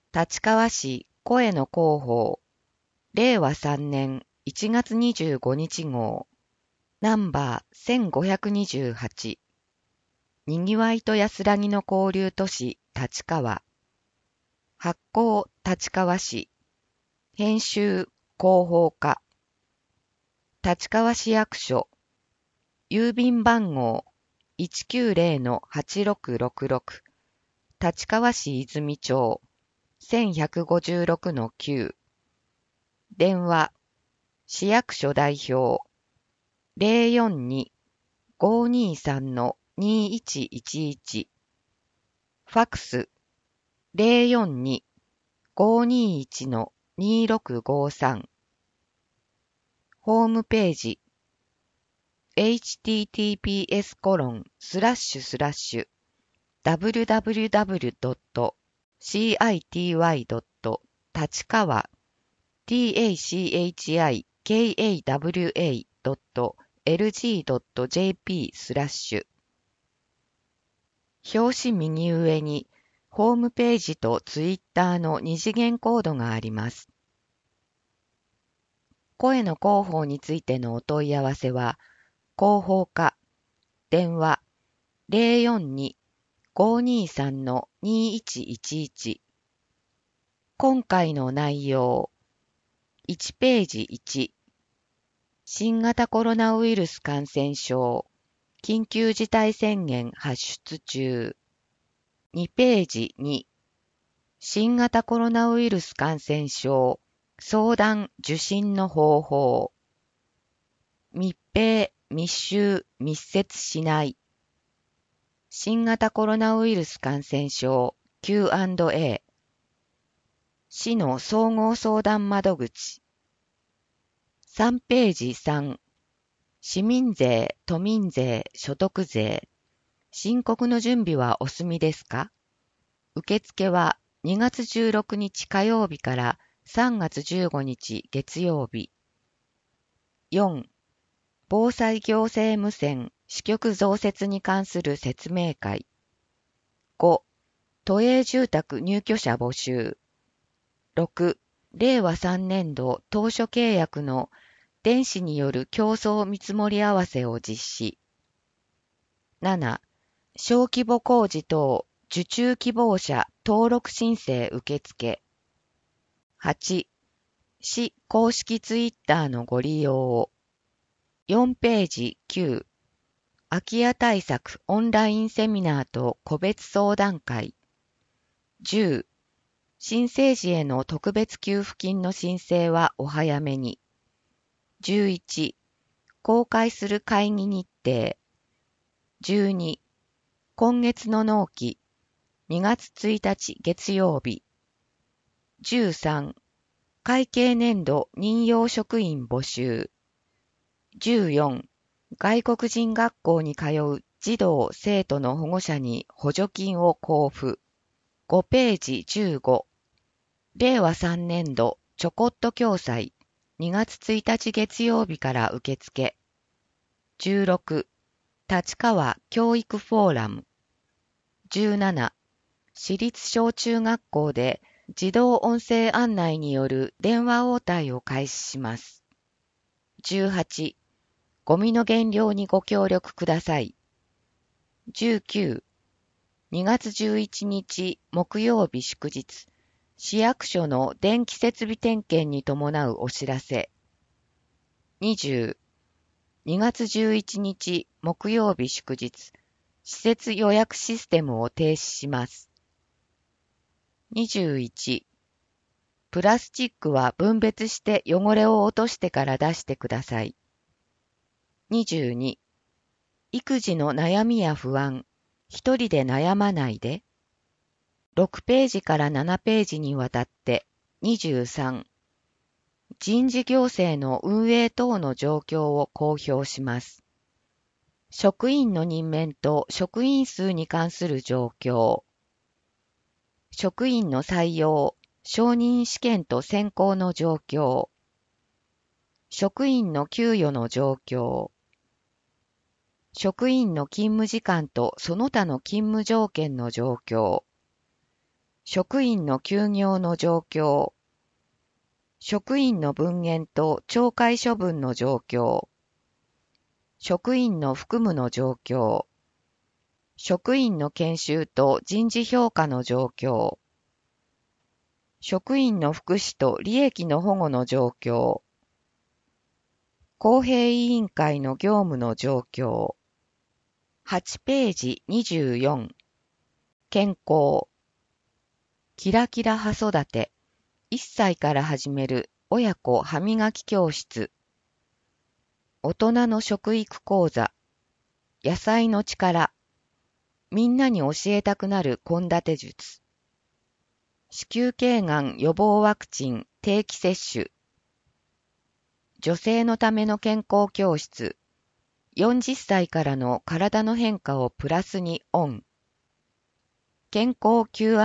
立川市声の広報、令和3年1月25日号、ナンバー1528、にぎわいと安らぎの交流都市立川、発行立川市、編集広報課、立川市役所、郵便番号190-8666、立川市泉町1156-9、電話、市役所代表042-523-2111、ファクス042-521-2653、ホームページ https://www.city.tachikawa.lg.jp/ 表紙右上にホームページとツイッターの二次元コードがあります。声の広報についてのお問い合わせは、広報課、電話042-523-2111。今回の内容、1ページ1、新型コロナウイルス感染症、緊急事態宣言発出中。2ページ2、新型コロナウイルス感染症、相談受診の方法。密閉、密集、密接しない。新型コロナウイルス感染症 Q&A。市の総合相談窓口。3ページ3、市民税、都民税、所得税。申告の準備はお済みですか？受付は2月16日火曜日から3月15日月曜日。4. 防災行政無線支局増設に関する説明会。5. 都営住宅入居者募集。6. 令和3年度当初契約の電子による競争見積もり合わせを実施。7. 小規模工事等受注希望者登録申請受付。8. 市公式ツイッターのご利用を。4ページ9、空き家対策オンラインセミナーと個別相談会。10. 新生児への特別給付金の申請はお早めに。11. 公開する会議日程。12. 今月の納期2月1日月曜日。13. 会計年度任用職員募集。14. 外国人学校に通う児童・生徒の保護者に補助金を交付。5ページ15。令和3年度ちょこっと共済2月1日月曜日から受付。16. 立川教育フォーラム。17. 私立小中学校で自動音声案内による電話応対を開始します。18. ゴミの減量にご協力ください。19. 2月11日木曜日祝日、市役所の電気設備点検に伴うお知らせ。20. 2月11日木曜日祝日、施設予約システムを停止します。21. プラスチックは分別して汚れを落としてから出してください。22. 育児の悩みや不安、一人で悩まないで。6ページから7ページにわたって。23. 人事行政の運営等の状況を公表します。職員の任免と職員数に関する状況。職員の採用、承認試験と選考の状況。職員の給与の状況。職員の勤務時間とその他の勤務条件の状況。 職員の休業の状況、職員の分限と懲戒処分の状況、職員の服務の状況、職員の研修と人事評価の状況、職員の福祉と利益の保護の状況、公平委員会の業務の状況。8ページ24。健康。キラキラ葉育て。1歳から始める親子歯磨き教室。大人の食育講座。野菜の力。みんなに教えたくなる献立術。子宮頸がん予防ワクチン定期接種。女性のための健康教室。40歳からの体の変化をプラスにオン。健康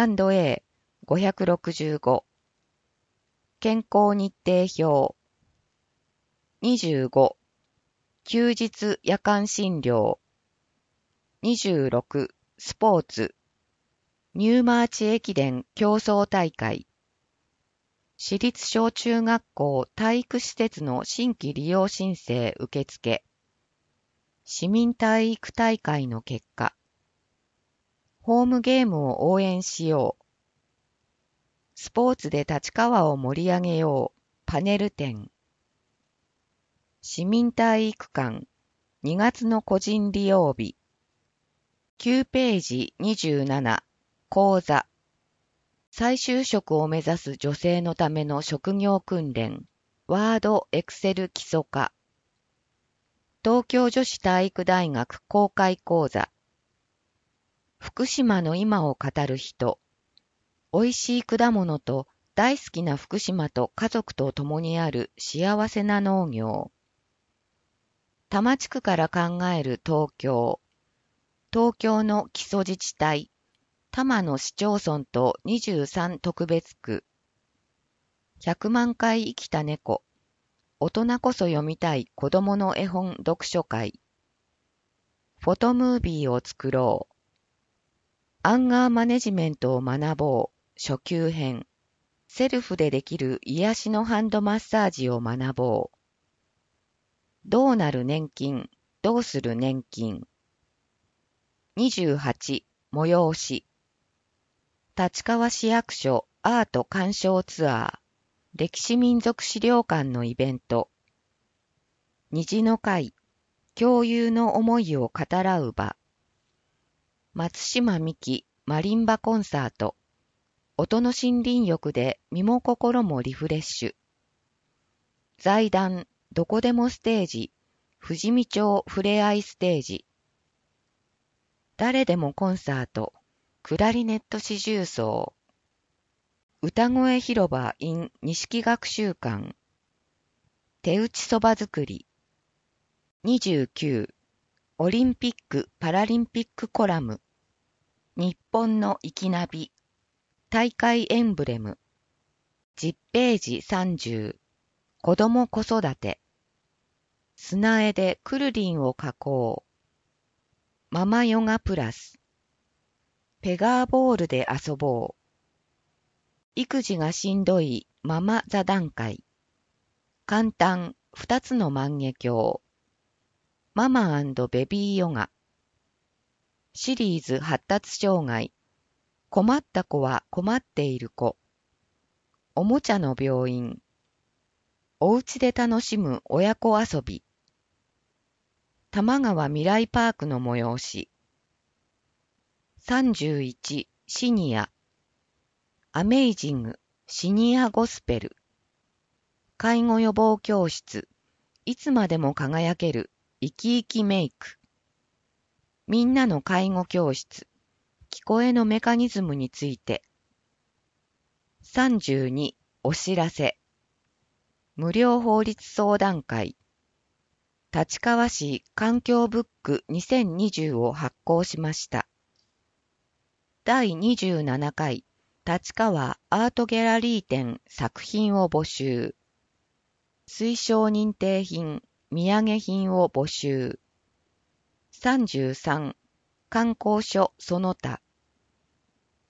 Q&A565。健康日程表。25。休日夜間診療。26。スポーツ。ニューマーチ駅伝競争大会。私立小中学校体育施設の新規利用申請受付。市民体育大会の結果。ホームゲームを応援しよう。スポーツで立川を盛り上げよう。パネル展。市民体育館2月の個人利用日。9ページ27。講座。再就職を目指す女性のための職業訓練。ワードエクセル基礎化。東京女子体育大学公開講座。福島の今を語る人。美味しい果物と大好きな福島と家族と共にある幸せな農業。多摩地区から考える東京。東京の基礎自治体。多摩の市町村と23特別区。100万回生きた猫。大人こそ読みたい子供の絵本読書会。フォトムービーを作ろう。アンガーマネジメントを学ぼう。初級編。セルフでできる癒しのハンドマッサージを学ぼう。どうなる年金。どうする年金。28. 催し。立川市役所アート鑑賞ツアー。歴史民族資料館のイベント。虹の会。共有の思いを語らう場。松島美希マリンバコンサート。音の森林浴で身も心もリフレッシュ。財団どこでもステージ。富士見町ふれあいステージ。誰でもコンサート。クラリネット四重奏。歌声広場 in 錦学習館。手打ちそば作り。29. オリンピック・パラリンピックコラム。日本の生きナビ。大会エンブレム。10ページ30。子供子育て。砂絵でクルリンを加工。ママヨガプラス。ペガーボールで遊ぼう。育児がしんどいママ座談会。簡単2つの万華鏡。ママ&ベビーヨガ。シリーズ発達障害。困った子は困っている子。おもちゃの病院。お家で楽しむ親子遊び。玉川未来パークの催し。31. シニア。アメイジングシニアゴスペル。介護予防教室。いつまでも輝ける生き生きメイク。みんなの介護教室。聞こえのメカニズムについて。32. お知らせ。無料法律相談会。立川市環境ブック2020を発行しました。第27回立川アートギャラリー展作品を募集。推奨認定品、土産品を募集。33. 観光所その他。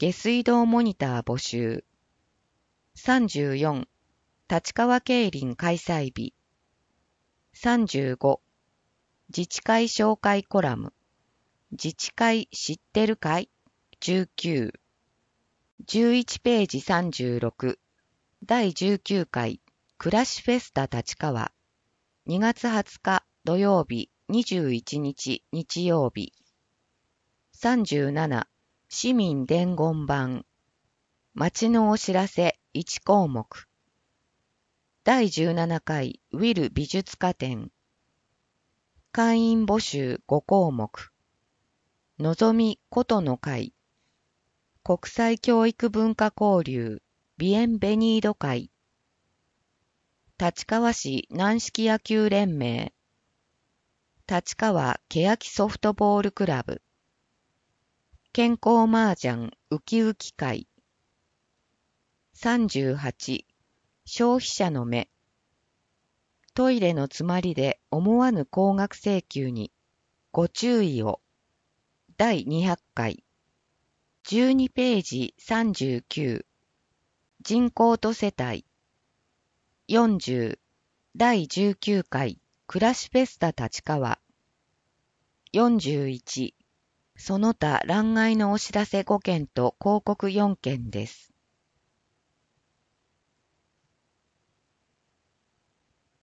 下水道モニター募集。34、立川競輪開催日。35、自治会紹介コラム。自治会知ってるかい ?19。11ページ36。第19回暮らしフェスタ立川。2月20日土曜日、21日日曜日。37、市民伝言版。町のお知らせ1項目。第17回ウィル美術家展。会員募集5項目。のぞみことの会。国際教育文化交流ビエンベニード会。立川市軟式野球連盟。立川欅ソフトボールクラブ。健康麻雀ウキウキ会。38、消費者の目。トイレの詰まりで思わぬ高額請求にご注意を。第200回。12ページ39。人口と世帯。40、第19回暮らしフェスタ立川。41、その他欄外のお知らせ5件と広告4件です。